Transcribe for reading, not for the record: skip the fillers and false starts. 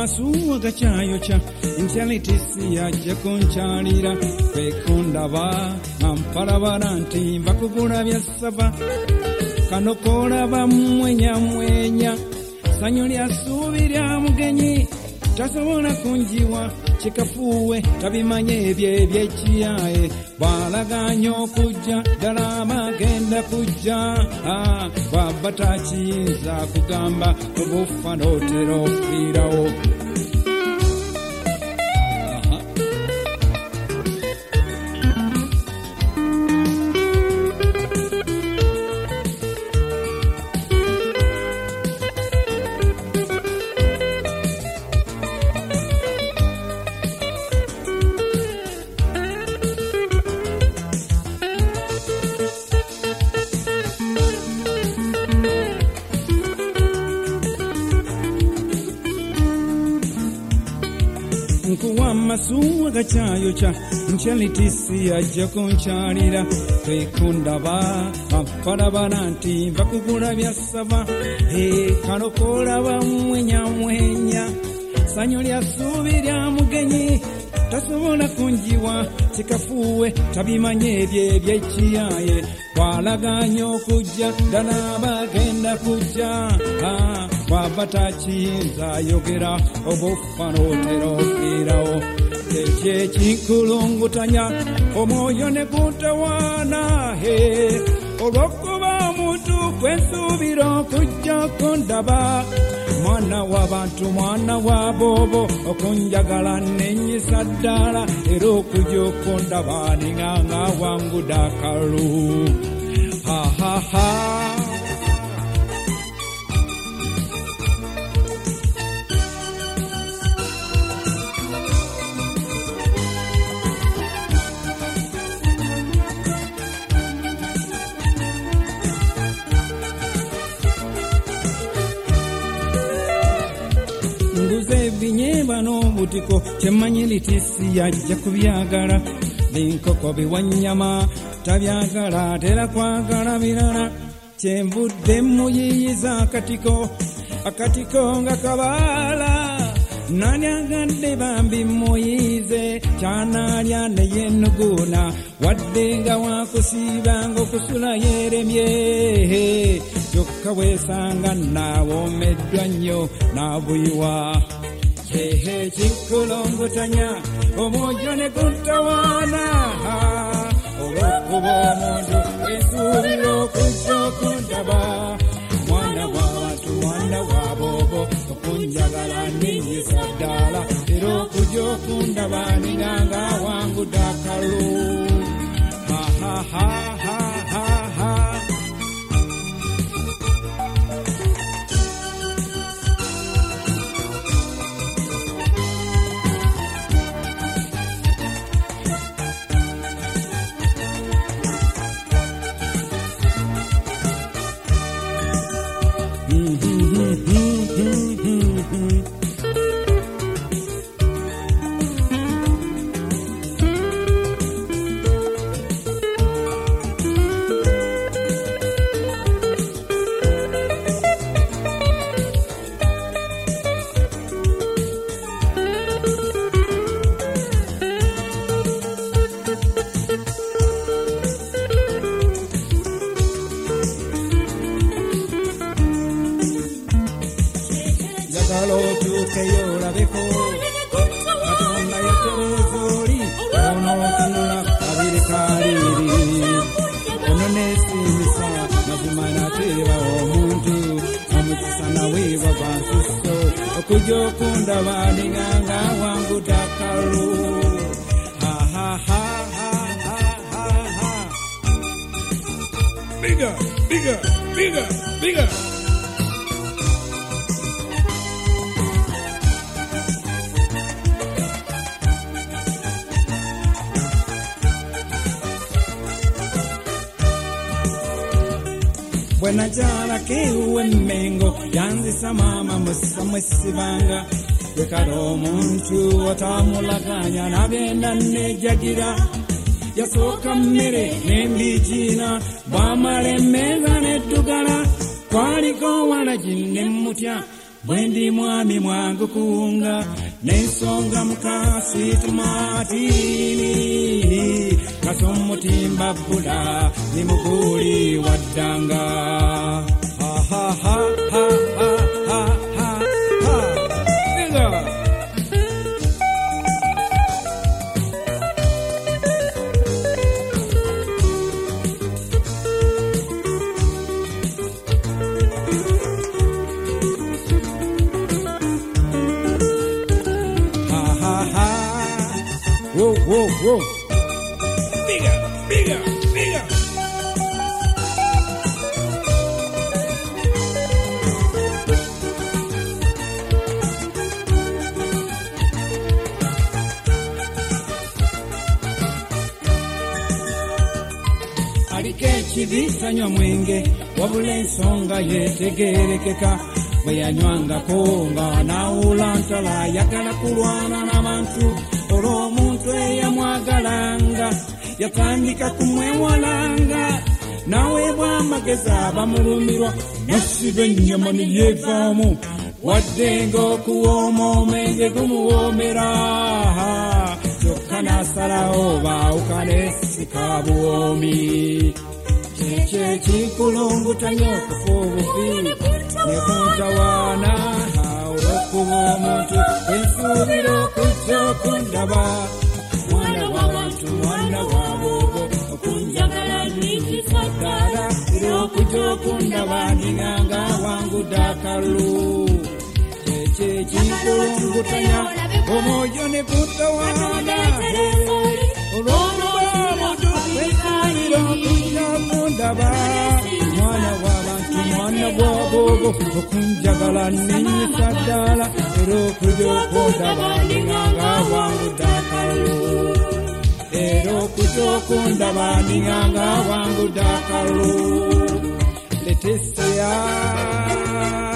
masuwa gakyayokya ntyalitisi yajja kunchalira kwekundaba ampalabala nti mbakugula bya ssava kano koolaba mwenyamwenya sanyu lya ssuubi lya mugenyi tasobola kunjiwa kikafuwe tabimanye ebyo ebyekiyaye bwalaganya okujja ddala amagenda kujja bwaba takiyinza kugamba obufa n'otera ofiirawo. Nkuwa masuwa gakyayokya ntyalitisi yajja kunchalira kwekundaba ampalabala nti mbakugula bya ssava kano koolaba mwenyamwenya sanyu lya ssuubi lya mugenyi tasobola kunjiwa kikafuwe tabimanye ebyo ebyekiyaye bwalaganya okujja ddala bagenda kujja bwaba takiyinza yogera obufa n'otera ofiirawo. Ekyo ekinkulungutanya omwoyo ne gutawaana olw'okuba omuntu kwensuubira okujja kundaba mwana w'abantu mwana wa boobo okunjagala nenyisa ddala era okujja okundaba ninganga wangudde akalu nguze ebinyeba n'obutiko kyemmanyi litisi yajja kubyagala binkoko biwanyama tabyagala tera kwagala birala kyenvudde muyiyiza akatiko nga kabaala nani agadde bambi muyize kyanalya neyenuguna wadde nga wakusiibanga okusula yeremye kyokka weesanga naawomeddwa nnyo n'abuyiwa kikulongotanya omwoyo ne gutawaana olw'okuba omuntu esuubira okujja okundaba mwana w'abantu mwana wa boobo okunjagala nenyisa ddala era okujja okundaba ninganga wangudde akalu Bigger. Bwenajala kiwe mengo yanzisa mama musamwesibanga wekala omuntu otamulaganya nagenda nejagira yasooka mmere n'embikiina bwamala emmeeza n'eddugala kwaliko walagi ne mutya bwendi mwami mwangu kunga nensonga mukasi tumatini kasumutimba bula ni muguli waddanga ha ha ha ha ha ha ha ha Bingo. Whoa, whoa, whoa. Bigger, bigger, bigger. Alikechi visanywa mwenge, wabule nsonga yetegerekeka. Bwe yanywangako nga nawulantala yagala kulwana n'abantu olw'omuntu eyamwagalanga yatandika kumwewalanga naweebwa amagezi abamulumirwa nasiba ennyama neyeevaamu wadde ng'okuwooma omwenge gumuwoomera kyokka n'asalawo baawukanesika buwoomi kyekyo ekikulungutanya okufa obufi nekuntawaana olw'okuba omuntu ensuubira okujja okundaba mwana w'abantu mwana w'aboobo okunjagala nnikisa ddala era okujja okundaba ndinganga wangudde akalulu kyekyo ekikulungutanya omwoyo ne kuntawaana olw'okuba omuntu ensuubira okujja okundaba mwana w'abantu mwana w'aboobo okunjagala nninyisa ddala era okujja okundaba ndinganga wangudde akalulu era okujja okundaba ndinganga wangudde akalulu Leticia